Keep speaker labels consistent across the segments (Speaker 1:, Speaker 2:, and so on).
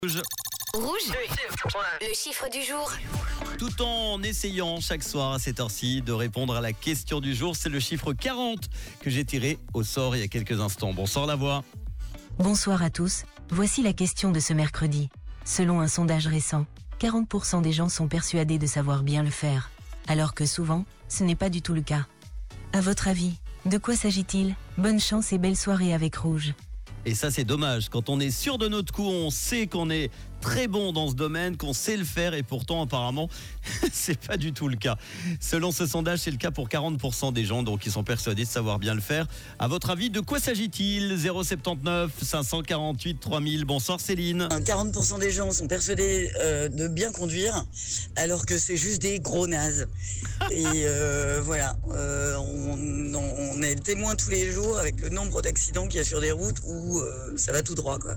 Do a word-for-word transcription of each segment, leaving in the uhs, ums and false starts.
Speaker 1: Rouge.
Speaker 2: Rouge, le chiffre du jour.
Speaker 1: Tout en essayant chaque soir à cette heure-ci de répondre à la question du jour, c'est le chiffre quarante que j'ai tiré au sort il y a quelques instants. Bonsoir la voix.
Speaker 3: Bonsoir à tous, voici la question de ce mercredi. Selon un sondage récent, quarante pour cent des gens sont persuadés de savoir bien le faire, alors que souvent, ce n'est pas du tout le cas. À votre avis, de quoi s'agit-il? Bonne chance et belle soirée avec Rouge.
Speaker 1: Et ça c'est dommage, quand on est sûr de notre coup, on sait qu'on est très bon dans ce domaine, qu'on sait le faire et pourtant apparemment c'est pas du tout le cas. Selon ce sondage, c'est le cas pour quarante pour cent des gens, donc ils sont persuadés de savoir bien le faire. À votre avis, de quoi s'agit-il? Zéro sept neuf cinq cent quarante-huit trois mille. Bonsoir Céline.
Speaker 4: quarante pour cent des gens sont persuadés euh, de bien conduire, alors que c'est juste des gros nazes. Et euh, voilà, euh, on, on est témoin tous les jours avec le nombre d'accidents qu'il y a sur des routes où euh, ça va tout droit, quoi.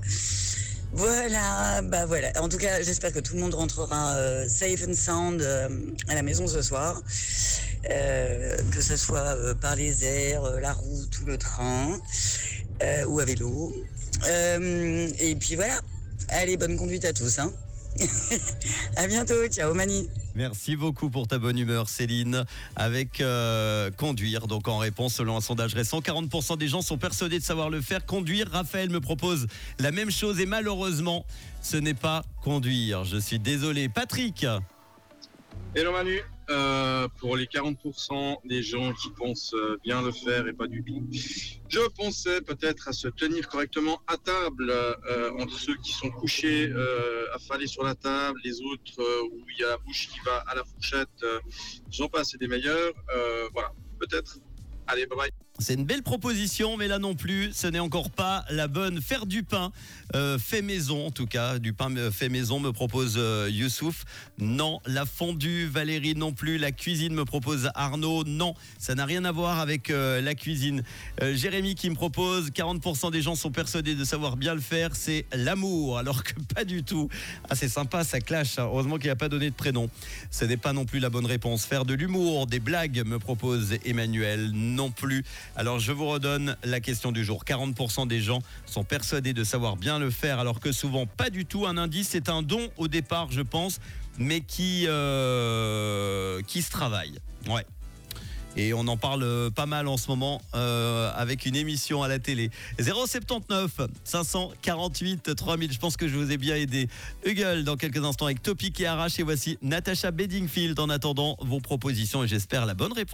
Speaker 4: Voilà, bah voilà. En tout cas, j'espère que tout le monde rentrera euh, safe and sound euh, à la maison ce soir, euh, que ce soit euh, par les airs, euh, la route ou le train, euh, ou à vélo. Euh, et puis voilà. Allez, bonne conduite à tous, hein. À bientôt, ciao Mani.
Speaker 1: Merci beaucoup pour ta bonne humeur Céline. Avec euh, conduire, donc en réponse selon un sondage récent, quarante pour cent des gens sont persuadés de savoir le faire. Conduire, Raphaël me propose la même chose et malheureusement ce n'est pas conduire. Je suis désolé. Patrick.
Speaker 5: Hello Manu, euh, pour les quarante pour cent des gens qui pensent bien le faire et pas du tout, je pensais peut-être à se tenir correctement à table, euh, entre ceux qui sont couchés euh, affalés sur la table, les autres euh, où il y a la bouche qui va à la fourchette, euh, j'en passe et des meilleurs, euh, voilà, peut-être. Allez, bye bye.
Speaker 1: C'est une belle proposition, mais là non plus, ce n'est encore pas la bonne. Faire du pain euh, fait maison, en tout cas, du pain fait maison me propose euh, Youssouf. Non, la fondue, Valérie non plus. La cuisine me propose Arnaud. Non, ça n'a rien à voir avec euh, la cuisine. Euh, Jérémy qui me propose quarante pour cent des gens sont persuadés de savoir bien le faire, c'est l'amour, alors que pas du tout. Ah, c'est sympa, ça clash. Hein. Heureusement qu'il n'a pas donné de prénom. Ce n'est pas non plus la bonne réponse. Faire de l'humour, des blagues me propose Emmanuel. Non plus. Alors je vous redonne la question du jour. quarante pour cent des gens sont persuadés de savoir bien le faire, alors que souvent pas du tout. Un indice, c'est un don au départ, je pense, mais qui, euh, qui se travaille. Ouais. Et on en parle pas mal en ce moment euh, avec une émission à la télé. Zéro sept neuf cinq cent quarante-huit trois mille. Je pense que je vous ai bien aidé. Hugues dans quelques instants avec Topic et Arrache. Et voici Natacha Bedingfield en attendant vos propositions et j'espère la bonne réponse.